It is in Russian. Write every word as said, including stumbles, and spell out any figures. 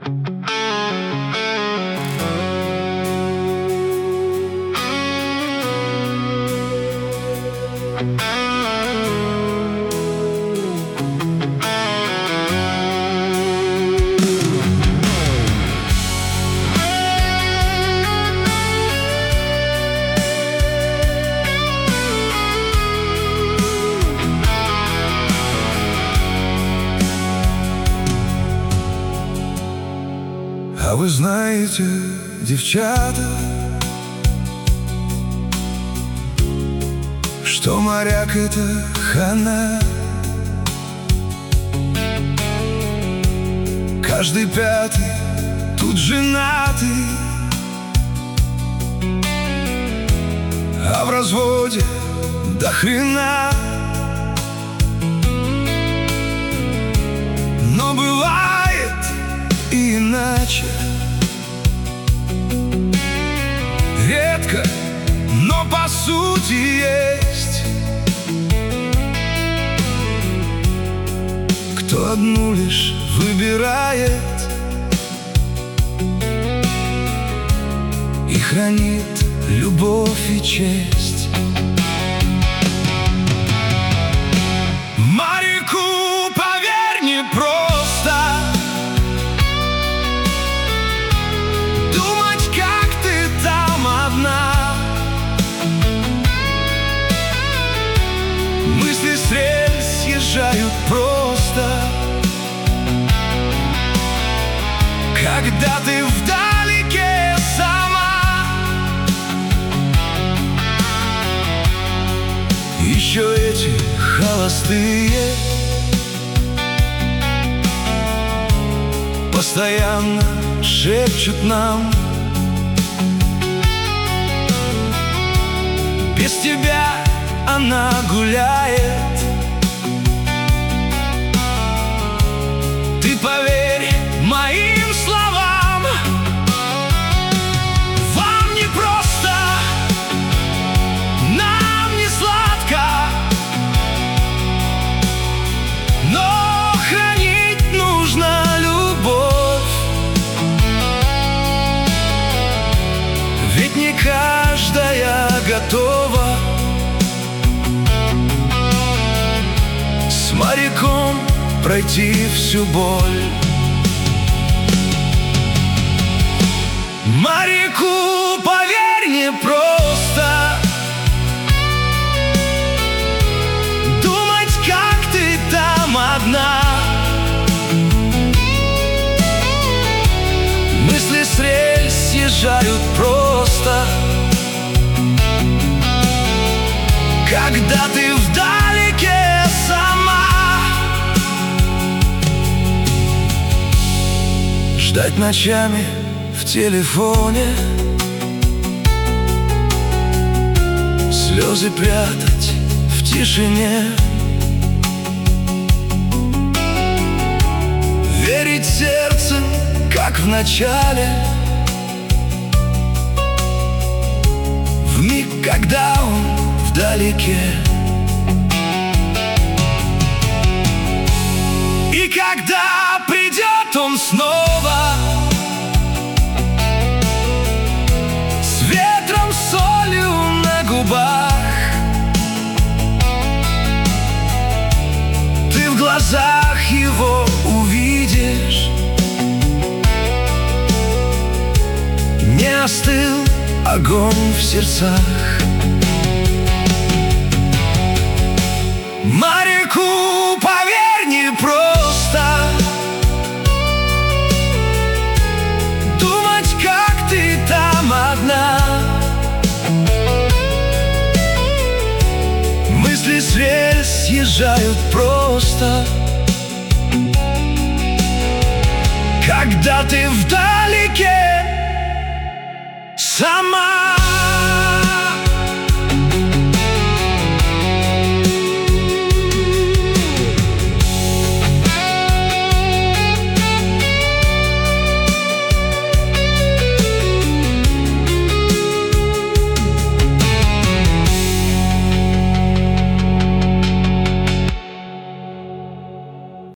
А вы знаете, девчата, что моряк — это хана. Каждый пятый тут женатый, а в разводе до хрена. Но бывает и иначе. Редко, но по сути есть кто одну лишь выбирает и хранит любовь и честь. Моряку, поверь, не просто думать, как ты там одна. Мысли с рельс съезжают просто, когда ты вдалеке сама. Еще эти холостые постоянно шепчут нам: без тебя она гуляет. Ты поверь моим словам, вам не просто, нам не сладко, но хранить нужно любовь. Ведь не каждая готова с моряком пройти всю боль. Моряку, поверь, не просто думать, как ты там одна. Мысли с рельс съезжают просто, когда ты вдалеке сама. Ждать ночами в телефоне, слезы прятать в тишине, верить сердцем, как в начале, в миг, когда он вдалеке. И когда придет он снова, с ветром, солью на губах, ты в глазах его увидишь, не остыл огонь в сердцах. Моряку, поверь, не просто думать, как ты там одна. Мысли с рельс съезжают просто, когда ты вдалеке сама.